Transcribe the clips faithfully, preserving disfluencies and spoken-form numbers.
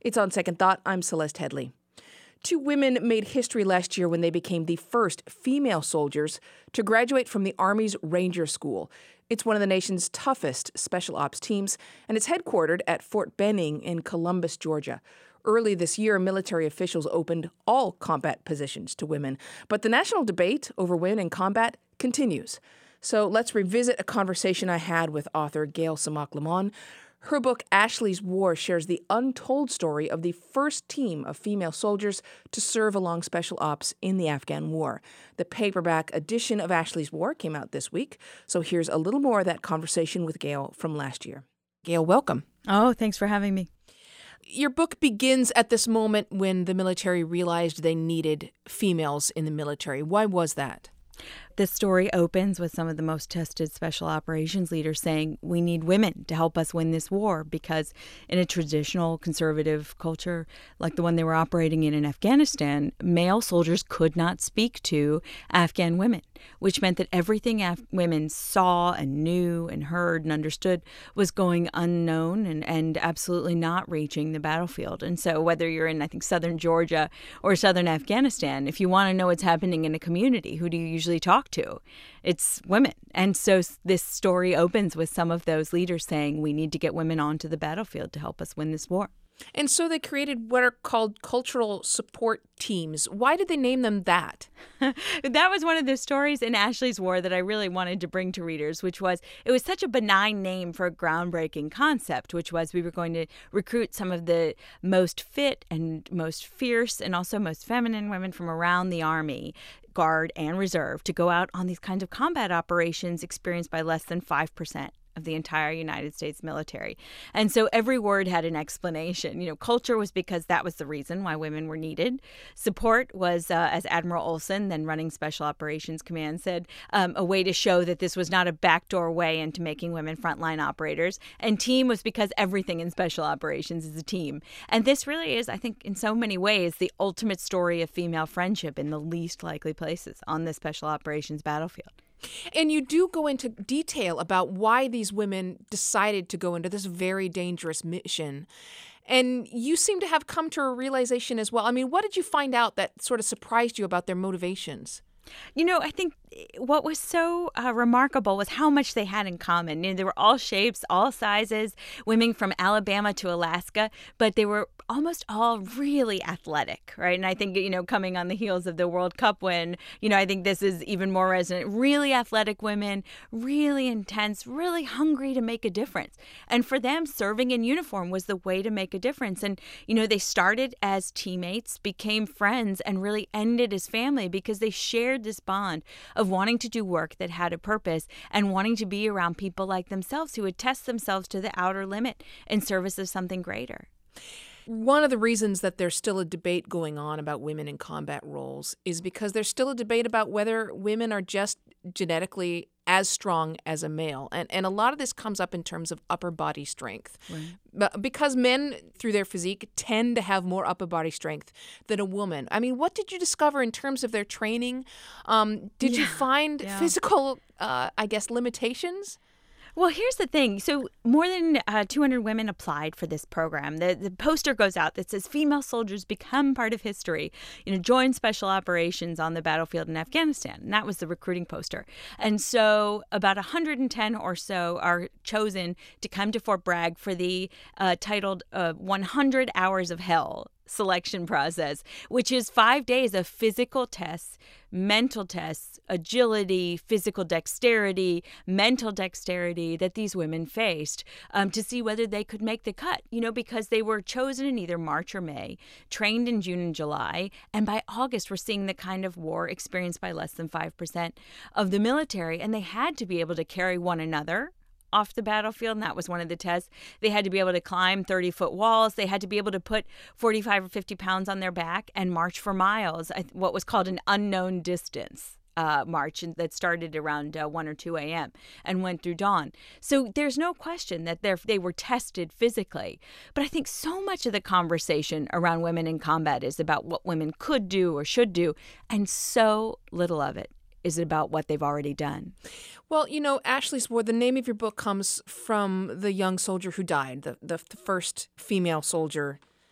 It's On Second Thought. I'm Celeste Headley. Two women made history last year when they became the first female soldiers to graduate from the Army's Ranger School. It's one of the nation's toughest special ops teams, and it's headquartered at Fort Benning in Columbus, Georgia. Early this year, military officials opened all combat positions to women, but the national debate over women in combat continues. So let's revisit a conversation I had with author Gail Samak-Lamon. Her book, Ashley's War, shares the untold story of the first team of female soldiers to serve along special ops in the Afghan War. The paperback edition of Ashley's War came out this week, so here's a little more of that conversation with Gail from last year. Gail, welcome. Oh, thanks for having me. Your book begins at this moment when the military realized they needed females in the military. Why was that? This story opens with some of the most tested special operations leaders saying, we need women to help us win this war, because in a traditional conservative culture like the one they were operating in in Afghanistan, male soldiers could not speak to Afghan women, which meant that everything Af- women saw and knew and heard and understood was going unknown and, and absolutely not reaching the battlefield. And so whether you're in, I think, southern Georgia or southern Afghanistan, if you want to know what's happening in a community, who do you usually talk to? It's women. And so this story opens with some of those leaders saying, we need to get women onto the battlefield to help us win this war. And so they created what are called cultural support teams. Why did they name them that? That was one of the stories in Ashley's War that I really wanted to bring to readers, which was it was such a benign name for a groundbreaking concept, which was we were going to recruit some of the most fit and most fierce and also most feminine women from around the Army, Guard, and Reserve to go out on these kinds of combat operations experienced by less than five percent of the entire United States military. And so every word had an explanation. You know, culture was because that was the reason why women were needed. Support was, uh, as Admiral Olson, then running Special Operations Command, said, um, a way to show that this was not a backdoor way into making women frontline operators. And team was because everything in special operations is a team. And this really is, I think, in so many ways, the ultimate story of female friendship in the least likely places on the special operations battlefield. And you do go into detail about why these women decided to go into this very dangerous mission. And you seem to have come to a realization as well. I mean, what did you find out that sort of surprised you about their motivations? You know, I think what was so uh, remarkable was how much they had in common. You know, they were all shapes, all sizes, women from Alabama to Alaska, but they were almost all really athletic, right? And I think, you know, coming on the heels of the World Cup win, you know, I think this is even more resonant. Really athletic women, really intense, really hungry to make a difference. And for them, serving in uniform was the way to make a difference. And, you know, they started as teammates, became friends, and really ended as family because they shared this bond of wanting to do work that had a purpose and wanting to be around people like themselves who would test themselves to the outer limit in service of something greater. One of the reasons that there's still a debate going on about women in combat roles is because there's still a debate about whether women are just genetically as strong as a male. And and a lot of this comes up in terms of upper body strength. Right. But because men, through their physique, tend to have more upper body strength than a woman. I mean, what did you discover in terms of their training? Um, did yeah. you find yeah. physical, uh, I guess, limitations? Well, here's the thing. So more than uh, two hundred women applied for this program. The, the poster goes out that says female soldiers become part of history, you know, join special operations on the battlefield in Afghanistan. And that was the recruiting poster. And so about one hundred ten or so are chosen to come to Fort Bragg for the uh, titled uh, one hundred Hours of Hell selection process, which is five days of physical tests, mental tests, agility, physical dexterity, mental dexterity that these women faced um, to see whether they could make the cut, you know, because they were chosen in either March or May, trained in June and July, and by August we're seeing the kind of war experienced by less than five percent of the military, and they had to be able to carry one another off the battlefield, and that was one of the tests. They had to be able to climb thirty-foot walls. They had to be able to put forty-five or fifty pounds on their back and march for miles, what was called an unknown distance uh, march that started around uh, one or two a.m. and went through dawn. So there's no question that they were tested physically. But I think so much of the conversation around women in combat is about what women could do or should do, and so little of it is about what they've already done. Well, you know, Ashley's War, the name of your book comes from the young soldier who died, the, the, the first female soldier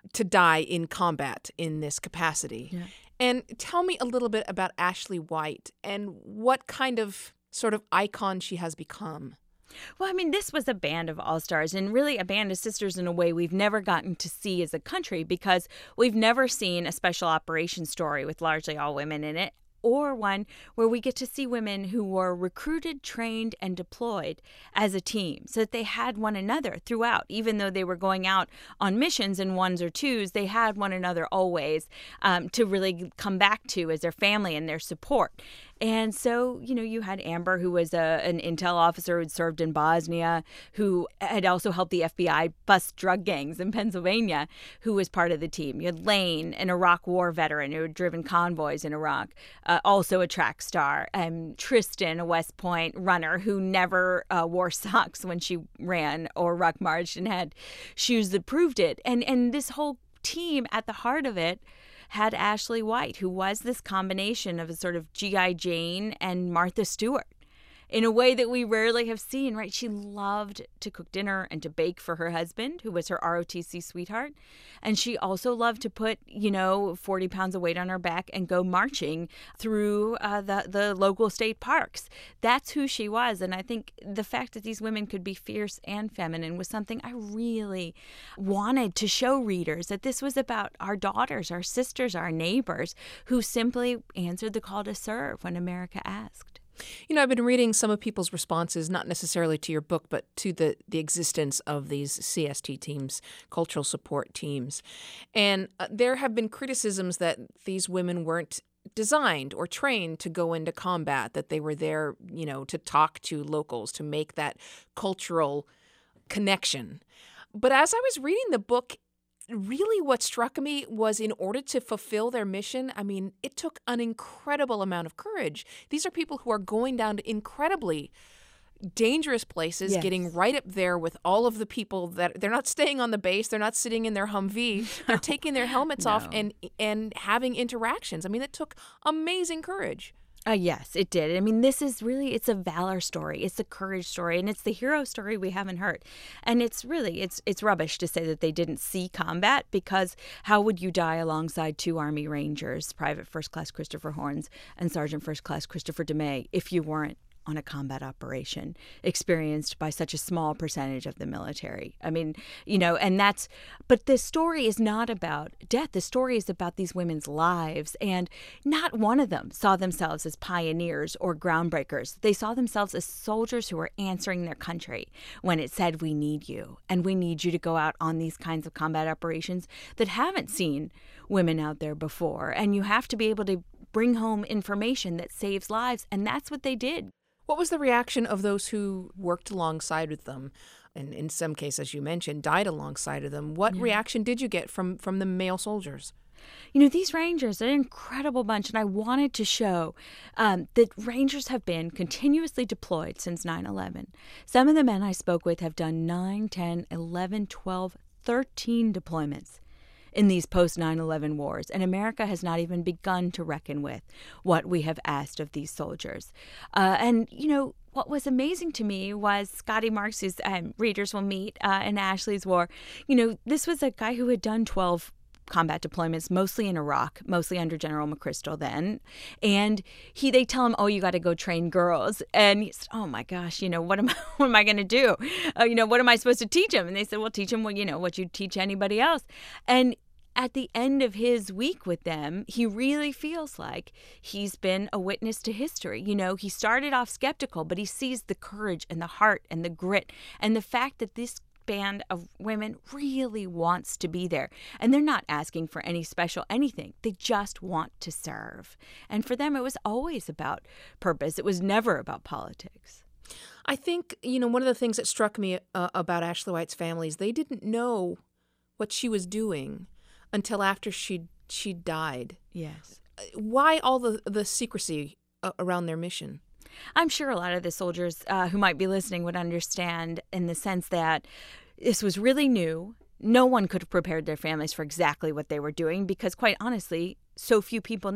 to die in combat in this capacity. Yeah. And tell me a little bit about Ashley White and what kind of sort of icon she has become. Well, I mean, this was a band of all-stars and really a band of sisters in a way we've never gotten to see as a country because we've never seen a special operations story with largely all women in it, or one where we get to see women who were recruited, trained, and deployed as a team so that they had one another throughout. Even though they were going out on missions in ones or twos, they had one another always um, to really come back to as their family and their support. And so, you know, you had Amber, who was a, an intel officer who had served in Bosnia, who had also helped the F B I bust drug gangs in Pennsylvania, who was part of the team. You had Lane, an Iraq war veteran who had driven convoys in Iraq, uh, also a track star. And Tristan, a West Point runner who never uh, wore socks when she ran or ruck marched and had shoes that proved it. And, and this whole team at the heart of it had Ashley White, who was this combination of a sort of G I. Jane and Martha Stewart in a way that we rarely have seen, right? She loved to cook dinner and to bake for her husband, who was her R O T C sweetheart. And she also loved to put, you know, forty pounds of weight on her back and go marching through uh, the, the local state parks. That's who she was. And I think the fact that these women could be fierce and feminine was something I really wanted to show readers, that this was about our daughters, our sisters, our neighbors, who simply answered the call to serve when America asked. You know, I've been reading some of people's responses, not necessarily to your book, but to the, the existence of these C S T teams, cultural support teams. And uh, there have been criticisms that these women weren't designed or trained to go into combat, that they were there, you know, to talk to locals, to make that cultural connection. But as I was reading the book, really what struck me was in order to fulfill their mission, I mean, it took an incredible amount of courage. These are people who are going down to incredibly dangerous places, Yes. getting right up there with all of the people that they're not staying on the base, they're not sitting in their Humvee, they're taking their helmets No. off and and having interactions. I mean, it took amazing courage. Uh, yes, it did. I mean, this is really, it's a valor story. It's a courage story, and it's the hero story we haven't heard. And it's really, it's it's rubbish to say that they didn't see combat, because how would you die alongside two Army Rangers, Private First Class Christopher Horns and Sergeant First Class Christopher DeMay, if you weren't on a combat operation experienced by such a small percentage of the military? I mean, you know, and that's, but the story is not about death. The story is about these women's lives, and not one of them saw themselves as pioneers or groundbreakers. They saw themselves as soldiers who were answering their country when it said, we need you, and we need you to go out on these kinds of combat operations that haven't seen women out there before. And you have to be able to bring home information that saves lives, and that's what they did. What was the reaction of those who worked alongside with them, and in some cases, as you mentioned, died alongside of them? What Yeah. reaction did you get from, from the male soldiers? You know, these Rangers are an incredible bunch, and I wanted to show um, that Rangers have been continuously deployed since nine eleven. Some of the men I spoke with have done nine, ten, eleven, twelve, thirteen deployments in these post nine eleven wars, and America has not even begun to reckon with what we have asked of these soldiers. Uh, and, you know, what was amazing to me was Scotty Marks, whose um, readers will meet uh, in Ashley's War. You know, this was a guy who had done twelve combat deployments, mostly in Iraq, mostly under General McChrystal then. And he, they tell him, oh, you got to go train girls. And he said, oh my gosh, you know, what am I, what am I going to do? Uh, you know, what am I supposed to teach him? And they said, well, teach him what, you know, what you teach anybody else. And at the end of his week with them, he really feels like he's been a witness to history. You know, he started off skeptical, but he sees the courage and the heart and the grit and the fact that this band of women really wants to be there. And they're not asking for any special anything. They just want to serve. And for them, it was always about purpose. It was never about politics. I think, you know, one of the things that struck me uh, about Ashley White's family is they didn't know what she was doing until after she she died. Yes. Why all the, the secrecy uh, around their mission? I'm sure a lot of the soldiers uh, who might be listening would understand, in the sense that this was really new. No one could have prepared their families for exactly what they were doing, because quite honestly, so few people knew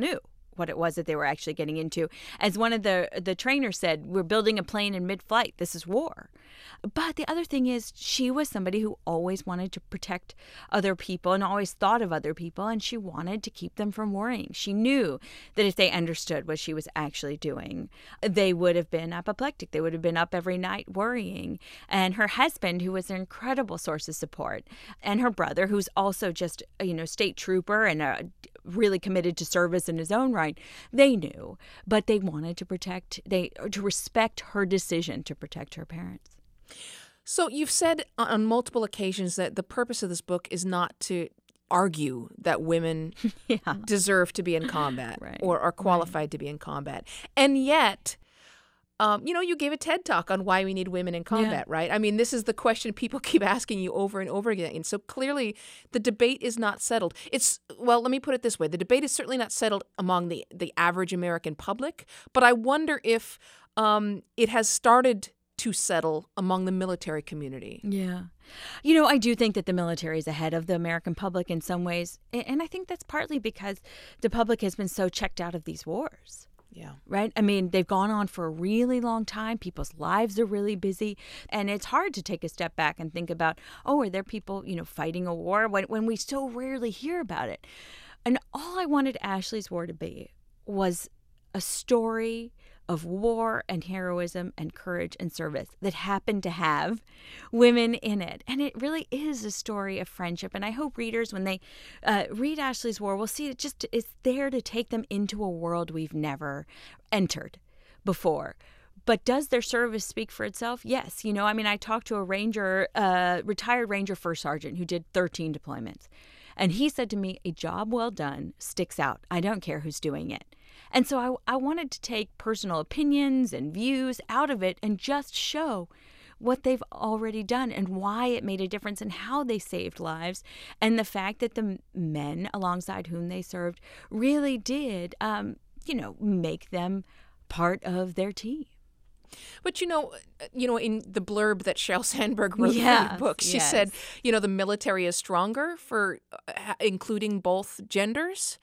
what it was that they were actually getting into. As one of the the trainers said, we're building a plane in mid-flight. This is war. But the other thing is, she was somebody who always wanted to protect other people and always thought of other people, and she wanted to keep them from worrying. She knew that if they understood what she was actually doing, they would have been apoplectic. They would have been up every night worrying. And her husband, who was an incredible source of support, and her brother, who's also just, you know, state trooper and a really committed to service in his own right, they knew, but they wanted to protect, they to respect her decision to protect her parents. So you've said on multiple occasions that the purpose of this book is not to argue that women yeah. deserve to be in combat right. or are qualified right. to be in combat. And yet, um, you know, you gave a TED Talk on why we need women in combat, yeah. right? I mean, this is the question people keep asking you over and over again. And so clearly the debate is not settled. It's, well, let me put it this way. The debate is certainly not settled among the, the average American public, but I wonder if um, it has started to settle among the military community. Yeah. You know, I do think that the military is ahead of the American public in some ways. And I think that's partly because the public has been so checked out of these wars. Yeah. Right? I mean, they've gone on for a really long time. People's lives are really busy. And it's hard to take a step back and think about, oh, are there people, you know, fighting a war when, when we so rarely hear about it? And all I wanted Ashley's War to be was a story of war and heroism and courage and service that happened to have women in it. And it really is a story of friendship. And I hope readers, when they uh, read Ashley's War, will see it just is there to take them into a world we've never entered before. But does their service speak for itself? Yes. You know, I mean, I talked to a ranger, uh, retired ranger first sergeant who did thirteen deployments. And he said to me, a job well done sticks out. I don't care who's doing it. And so I, I wanted to take personal opinions and views out of it and just show what they've already done and why it made a difference and how they saved lives, and the fact that the men alongside whom they served really did, um, you know, make them part of their team. But, you know, you know, in the blurb that Sheryl Sandberg wrote yes, for the book, she yes. said, you know, the military is stronger for uh, including both genders.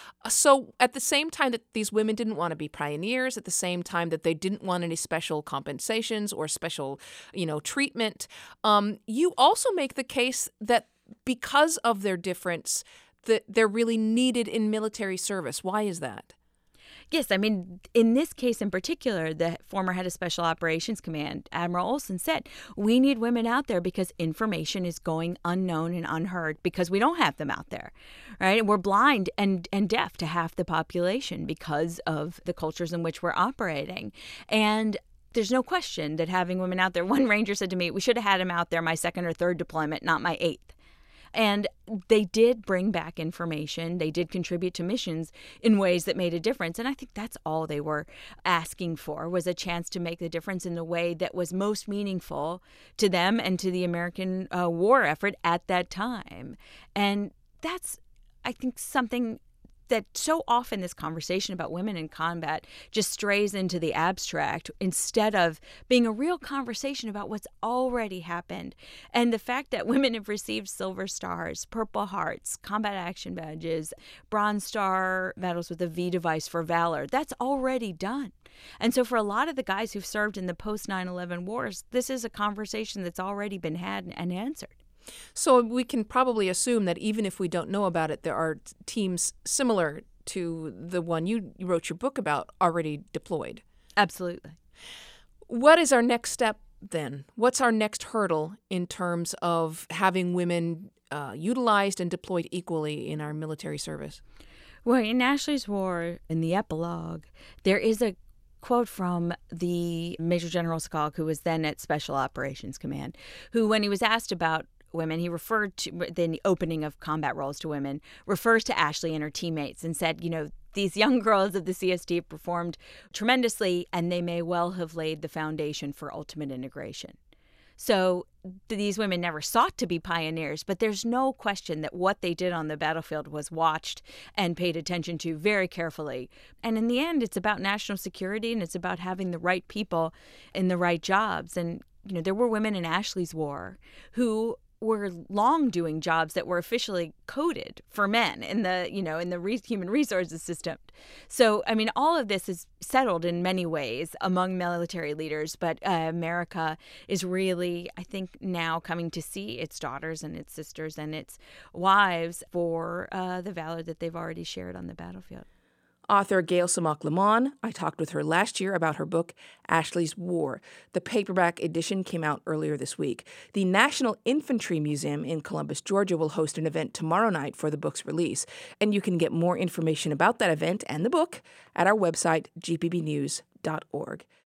So at the same time that these women didn't want to be pioneers, at the same time that they didn't want any special compensations or special, you know, treatment, um, you also make the case that because of their difference, that they're really needed in military service. Why is that? Yes, I mean, in this case in particular, the former head of Special Operations Command, Admiral Olson, said, we need women out there because information is going unknown and unheard because we don't have them out there, right? And we're blind and, and deaf to half the population because of the cultures in which we're operating. And there's no question that having women out there, one ranger said to me, we should have had them out there my second or third deployment, not my eighth. And they did bring back information. They did contribute to missions in ways that made a difference. And I think that's all they were asking for, was a chance to make the difference in the way that was most meaningful to them and to the American uh, war effort at that time. And that's, I think, something that so often this conversation about women in combat just strays into the abstract instead of being a real conversation about what's already happened. And the fact that women have received Silver Stars, Purple Hearts, Combat Action Badges, Bronze Star medals with a V device for valor, that's already done. And so for a lot of the guys who've served in the post nine eleven wars, this is a conversation that's already been had and answered. So we can probably assume that even if we don't know about it, there are teams similar to the one you wrote your book about already deployed. Absolutely. What is our next step then? What's our next hurdle in terms of having women uh, utilized and deployed equally in our military service? Well, in Ashley's War, in the epilogue, there is a quote from the Major General Skalk, who was then at Special Operations Command, who, when he was asked about women, he referred to the opening of combat roles to women, refers to Ashley and her teammates and said, you know, these young girls of the C S D performed tremendously, and they may well have laid the foundation for ultimate integration. So these women never sought to be pioneers, but there's no question that what they did on the battlefield was watched and paid attention to very carefully. And in the end, it's about national security, and it's about having the right people in the right jobs. And, you know, there were women in Ashley's War who were long doing jobs that were officially coded for men in the, you know, in the re- human resources system. So, I mean, all of this is settled in many ways among military leaders, but uh, America is really, I think, now coming to see its daughters and its sisters and its wives for uh, the valor that they've already shared on the battlefield. Author Gail Samak-Lamon, I talked with her last year about her book, Ashley's War. The paperback edition came out earlier this week. The National Infantry Museum in Columbus, Georgia will host an event tomorrow night for the book's release. And you can get more information about that event and the book at our website, g p b news dot org.